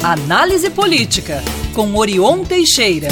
Análise Política, com Orion Teixeira.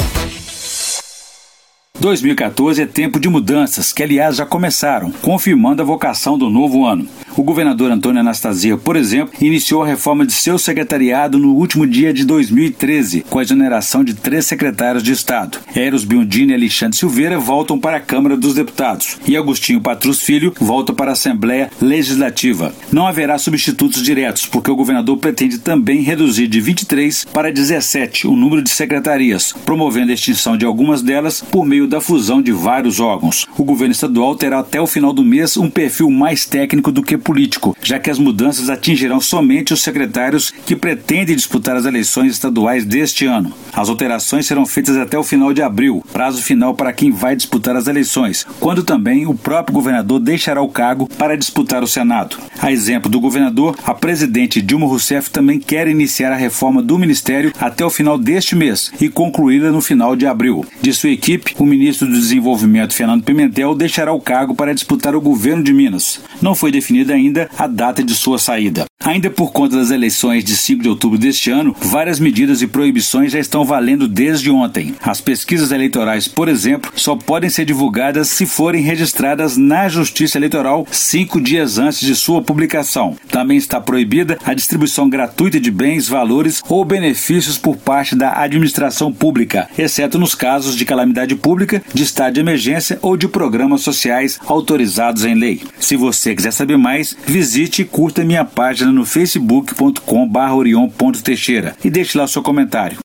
2014 é tempo de mudanças, que aliás já começaram, confirmando a vocação do novo ano. O governador Antônio Anastasia, por exemplo, iniciou a reforma de seu secretariado no último dia de 2013, com a exoneração de 3 secretários de Estado. Eros Biondini e Alexandre Silveira voltam para a Câmara dos Deputados e Agostinho Patrus Filho volta para a Assembleia Legislativa. Não haverá substitutos diretos, porque o governador pretende também reduzir de 23 para 17 o número de secretarias, promovendo a extinção de algumas delas por meio da fusão de vários órgãos. O governo estadual terá até o final do mês um perfil mais técnico do que político, já que as mudanças atingirão somente os secretários que pretendem disputar as eleições estaduais deste ano. As alterações serão feitas até o final de abril, prazo final para quem vai disputar as eleições, quando também o próprio governador deixará o cargo para disputar o Senado. A exemplo do governador, a presidente Dilma Rousseff também quer iniciar a reforma do Ministério até o final deste mês e concluí-la no final de abril. De sua equipe, o ministro do Desenvolvimento, Fernando Pimentel, deixará o cargo para disputar o governo de Minas. Não foi definida ainda a data de sua saída. Ainda por conta das eleições de 5 de outubro deste ano, várias medidas e proibições já estão valendo desde ontem. As pesquisas eleitorais, por exemplo, só podem ser divulgadas se forem registradas na Justiça Eleitoral 5 dias antes de sua publicação. Também está proibida a distribuição gratuita de bens, valores ou benefícios por parte da administração pública, exceto nos casos de calamidade pública, de estado de emergência ou de programas sociais autorizados em lei. Se você quiser saber mais, visite e curta minha página no facebook.com/orion.teixeira e deixe lá seu comentário.